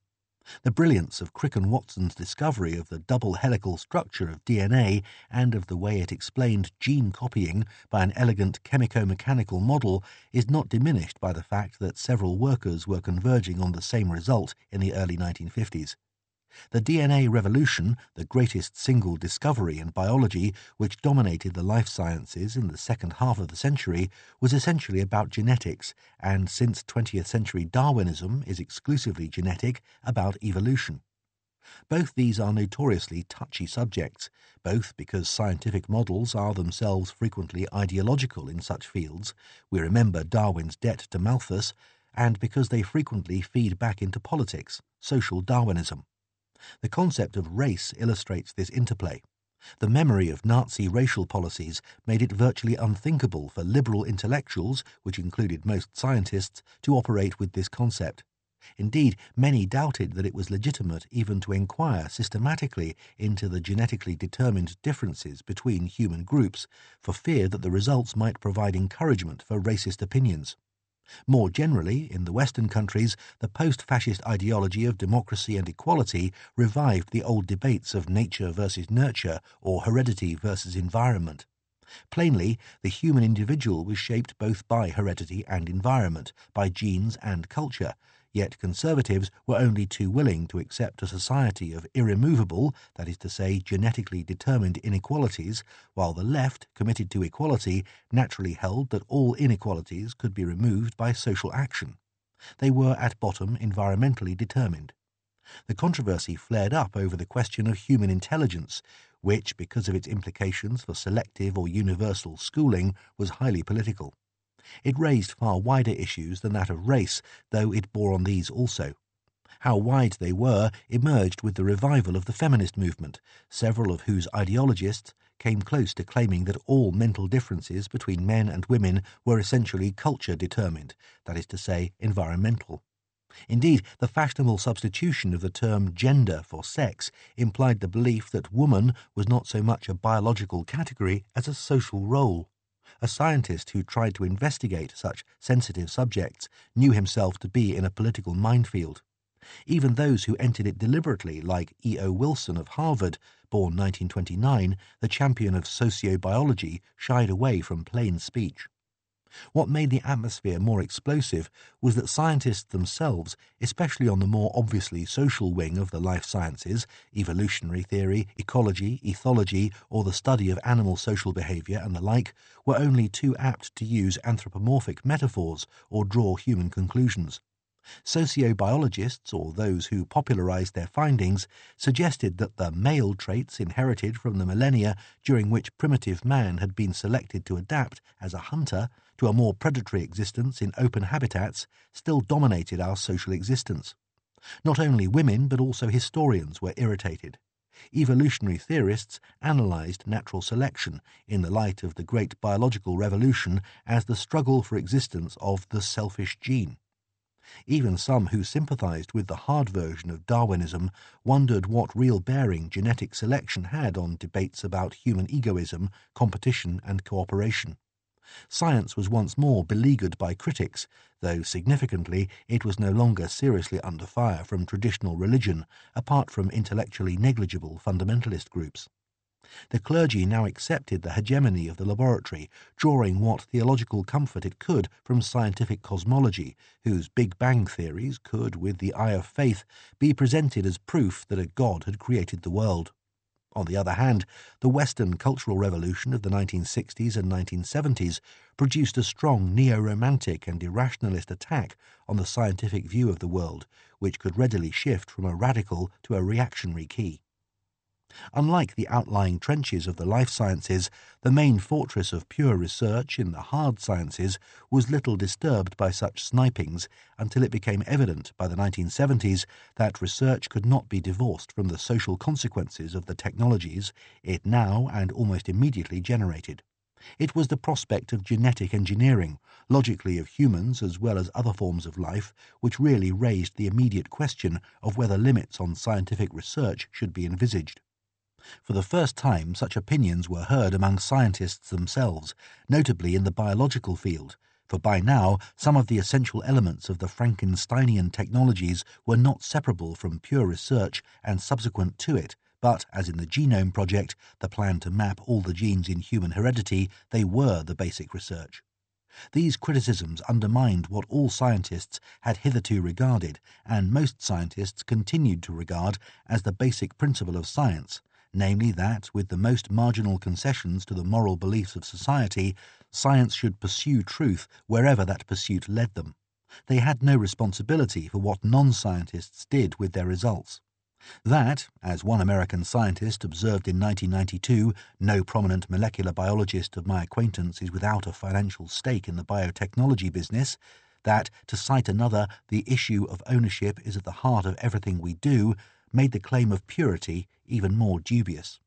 The brilliance of Crick and Watson's discovery of the double helical structure of D N A and of the way it explained gene copying by an elegant chemico-mechanical model is not diminished by the fact that several workers were converging on the same result in the early nineteen fifties. The D N A revolution, the greatest single discovery in biology which dominated the life sciences in the second half of the century, was essentially about genetics, and since twentieth century Darwinism is exclusively genetic, about evolution. Both these are notoriously touchy subjects, both because scientific models are themselves frequently ideological in such fields, we remember Darwin's debt to Malthus, and because they frequently feed back into politics, social Darwinism. The concept of race illustrates this interplay. The memory of Nazi racial policies made it virtually unthinkable for liberal intellectuals, which included most scientists, to operate with this concept. Indeed, many doubted that it was legitimate even to inquire systematically into the genetically determined differences between human groups, for fear that the results might provide encouragement for racist opinions. More generally, in the Western countries, the post-fascist ideology of democracy and equality revived the old debates of nature versus nurture or heredity versus environment. Plainly, the human individual was shaped both by heredity and environment, by genes and culture, yet conservatives were only too willing to accept a society of irremovable, that is to say, genetically determined inequalities, while the left, committed to equality, naturally held that all inequalities could be removed by social action. They were at bottom environmentally determined. The controversy flared up over the question of human intelligence, which, because of its implications for selective or universal schooling, was highly political. It raised far wider issues than that of race, though it bore on these also. How wide they were emerged with the revival of the feminist movement, several of whose ideologists came close to claiming that all mental differences between men and women were essentially culture-determined, that is to say, environmental. Indeed, the fashionable substitution of the term gender for sex implied the belief that woman was not so much a biological category as a social role. A scientist who tried to investigate such sensitive subjects knew himself to be in a political minefield. Even those who entered it deliberately, like E O Wilson of Harvard, born nineteen twenty-nine, the champion of sociobiology, shied away from plain speech. What made the atmosphere more explosive was that scientists themselves, especially on the more obviously social wing of the life sciences, evolutionary theory, ecology, ethology, or the study of animal social behavior and the like, were only too apt to use anthropomorphic metaphors or draw human conclusions. Sociobiologists, or those who popularized their findings, suggested that the male traits inherited from the millennia during which primitive man had been selected to adapt as a hunter to a more predatory existence in open habitats still dominated our social existence. Not only women but also historians were irritated. Evolutionary theorists analyzed natural selection in the light of the great biological revolution as the struggle for existence of the selfish gene. Even some who sympathized with the hard version of Darwinism wondered what real bearing genetic selection had on debates about human egoism, competition, and cooperation. Science was once more beleaguered by critics, though significantly it was no longer seriously under fire from traditional religion, apart from intellectually negligible fundamentalist groups. The clergy now accepted the hegemony of the laboratory, drawing what theological comfort it could from scientific cosmology, whose Big Bang theories could, with the eye of faith, be presented as proof that a God had created the world. On the other hand, the Western cultural revolution of the nineteen sixties and nineteen seventies produced a strong neo-romantic and irrationalist attack on the scientific view of the world, which could readily shift from a radical to a reactionary key. Unlike the outlying trenches of the life sciences, the main fortress of pure research in the hard sciences was little disturbed by such snipings until it became evident by the nineteen seventies that research could not be divorced from the social consequences of the technologies it now and almost immediately generated. It was the prospect of genetic engineering, logically of humans as well as other forms of life, which really raised the immediate question of whether limits on scientific research should be envisaged. For the first time, such opinions were heard among scientists themselves, notably in the biological field, For by now some of the essential elements of the Frankensteinian technologies were not separable from pure research and subsequent to it, but, as in the Genome Project, the plan to map all the genes in human heredity, they were the basic research. These criticisms undermined what all scientists had hitherto regarded, and most scientists continued to regard, as the basic principle of science, namely that, with the most marginal concessions to the moral beliefs of society, science should pursue truth wherever that pursuit led them. They had no responsibility for what non-scientists did with their results. That, as one American scientist observed in nineteen ninety-two, no prominent molecular biologist of my acquaintance is without a financial stake in the biotechnology business, that, to cite another, the issue of ownership is at the heart of everything we do, made the claim of purity even more dubious.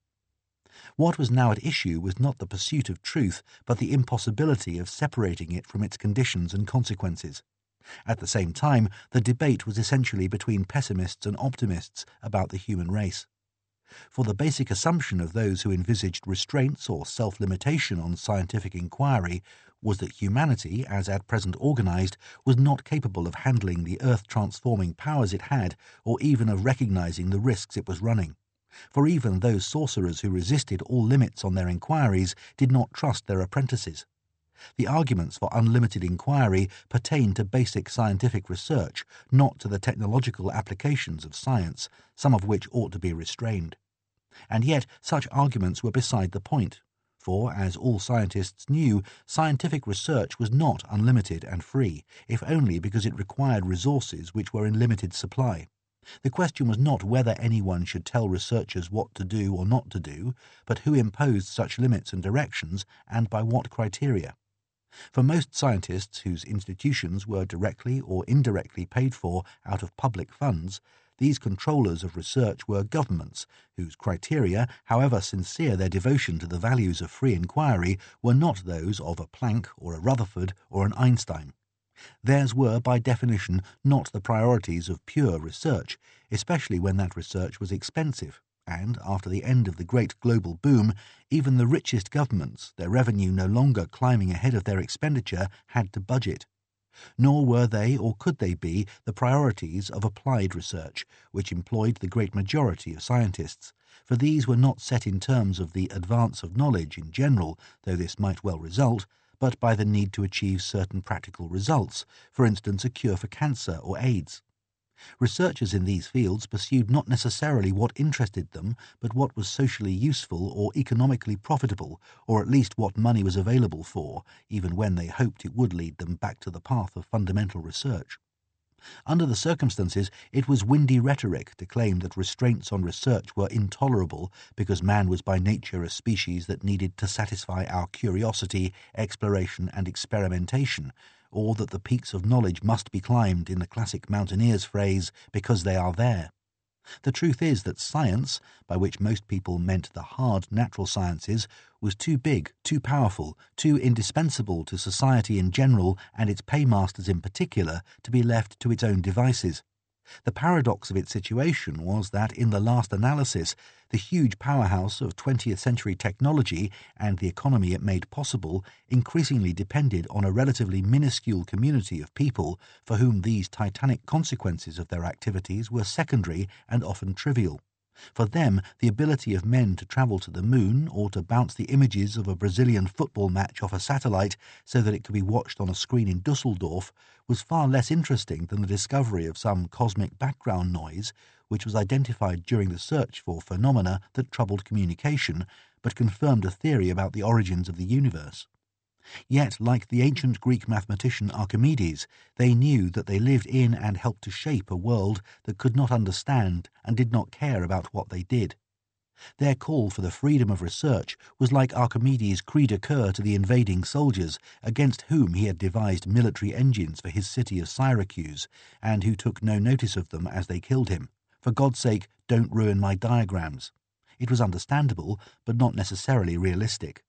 What was now at issue was not the pursuit of truth, but the impossibility of separating it from its conditions and consequences. At the same time, the debate was essentially between pessimists and optimists about the human race. For the basic assumption of those who envisaged restraints or self-limitation on scientific inquiry was that humanity, as at present organized, was not capable of handling the earth-transforming powers it had, or even of recognizing the risks it was running. For even those sorcerers who resisted all limits on their inquiries did not trust their apprentices. The arguments for unlimited inquiry pertain to basic scientific research, not to the technological applications of science, some of which ought to be restrained. And yet such arguments were beside the point, for, as all scientists knew, scientific research was not unlimited and free, if only because it required resources which were in limited supply. The question was not whether anyone should tell researchers what to do or not to do, but who imposed such limits and directions, and by what criteria. For most scientists whose institutions were directly or indirectly paid for out of public funds, these controllers of research were governments, whose criteria, however sincere their devotion to the values of free inquiry, were not those of a Planck or a Rutherford or an Einstein. Theirs were, by definition, not the priorities of pure research, especially when that research was expensive. And, after the end of the great global boom, even the richest governments, their revenue no longer climbing ahead of their expenditure, had to budget. Nor were they, or could they be, the priorities of applied research, which employed the great majority of scientists, for these were not set in terms of the advance of knowledge in general, though this might well result, but by the need to achieve certain practical results, for instance a cure for cancer or AIDS. Researchers in these fields pursued not necessarily what interested them, but what was socially useful or economically profitable, or at least what money was available for, even when they hoped it would lead them back to the path of fundamental research. Under the circumstances, it was windy rhetoric to claim that restraints on research were intolerable because man was by nature a species that needed to satisfy our curiosity, exploration, and experimentation, or that the peaks of knowledge must be climbed, in the classic mountaineer's phrase, because they are there. The truth is that science, by which most people meant the hard natural sciences, was too big, too powerful, too indispensable to society in general and its paymasters in particular to be left to its own devices. The paradox of its situation was that, in the last analysis, the huge powerhouse of twentieth century technology and the economy it made possible increasingly depended on a relatively minuscule community of people for whom these titanic consequences of their activities were secondary and often trivial. For them, the ability of men to travel to the moon or to bounce the images of a Brazilian football match off a satellite so that it could be watched on a screen in Dusseldorf was far less interesting than the discovery of some cosmic background noise which was identified during the search for phenomena that troubled communication but confirmed a theory about the origins of the universe. Yet, like the ancient Greek mathematician Archimedes, they knew that they lived in and helped to shape a world that could not understand and did not care about what they did. Their call for the freedom of research was like Archimedes' cri de coeur to the invading soldiers, against whom he had devised military engines for his city of Syracuse, and who took no notice of them as they killed him. For God's sake, don't ruin my diagrams. It was understandable, but not necessarily realistic.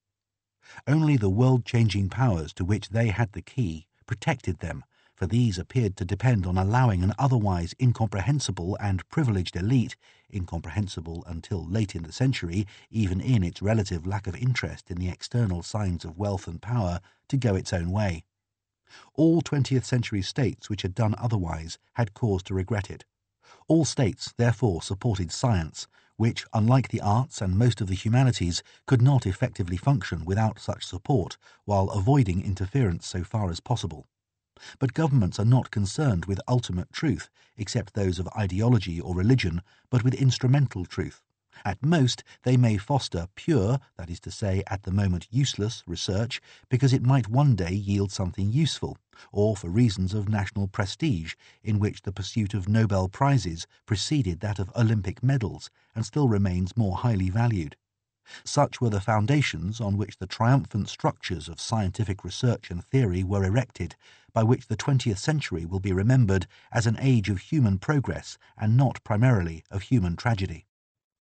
Only the world-changing powers to which they had the key protected them, for these appeared to depend on allowing an otherwise incomprehensible and privileged elite, incomprehensible until late in the century, even in its relative lack of interest in the external signs of wealth and power, to go its own way. All twentieth century states which had done otherwise had cause to regret it. All states therefore supported science, which, unlike the arts and most of the humanities, could not effectively function without such support, while avoiding interference so far as possible. But governments are not concerned with ultimate truth, except those of ideology or religion, but with instrumental truth. At most, they may foster pure, that is to say, at the moment useless, research because it might one day yield something useful, or for reasons of national prestige, in which the pursuit of Nobel Prizes preceded that of Olympic medals and still remains more highly valued. Such were the foundations on which the triumphant structures of scientific research and theory were erected, by which the twentieth century will be remembered as an age of human progress and not primarily of human tragedy.